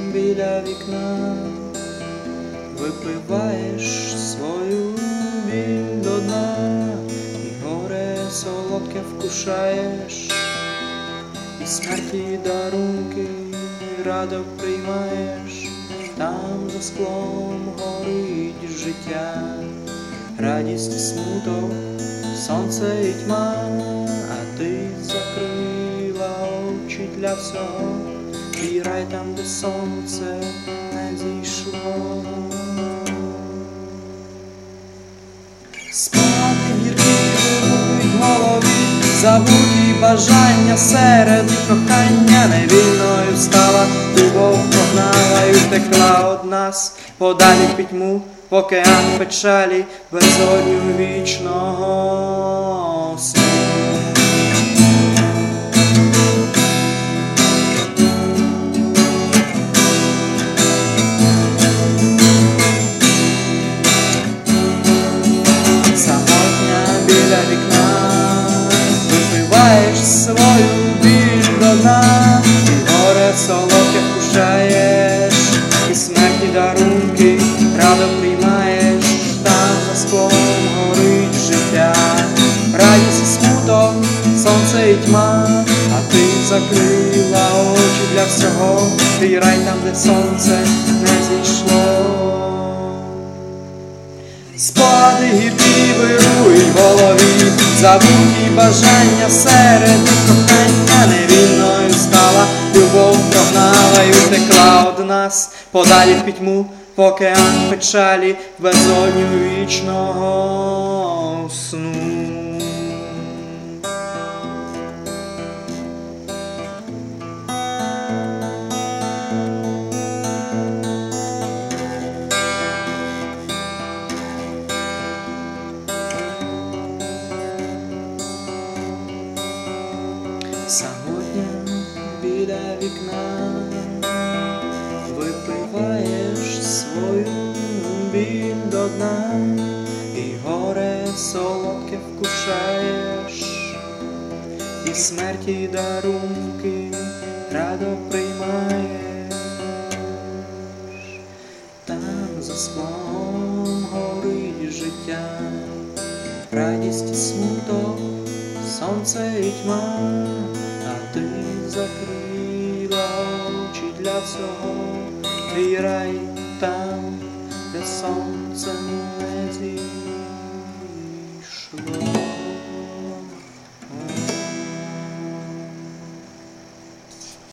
біля вікна, випиваєш свою біль до дна, і горе солодке вкушаєш, і смерті дарунки радо приймаєш. Там за склом горить життя, радість і смуток, сонце і тьма, а ти закрила очі для всього, твій рай там, де сонце не зійшло. Спати гіркі вирують в голові, забуті бажання серед кохання, невільною стала, любов прогнала і втекла од нас подалі в пітьму, в океан печалі, безодню вічного сну. Самотня біля вікна, випиваєш свою біль до дна, і горе солодке вкушаєш, і смерті дарунки радо приймаєш. Там за склом горить життя, радість і смуток, сонце і тьма, а ти закрила очі для всього, твій рай там, де сонце не зійшло. Спогади гіркі вирують в голові, забуті бажання серед кохання, невільною стала, любов прогнала і втекла од нас подалі в пітьму, в океан печалі, в безодню вічного сну. Самотня біля вікна, випиваєш свою біль до дна, і горе солодке вкушаєш, і смерті дарунки радо приймаєш. Там за склом горить життя, радість і смуток, сонце і тьма, а ти закрила очі для всього, твій рай там, де сонце не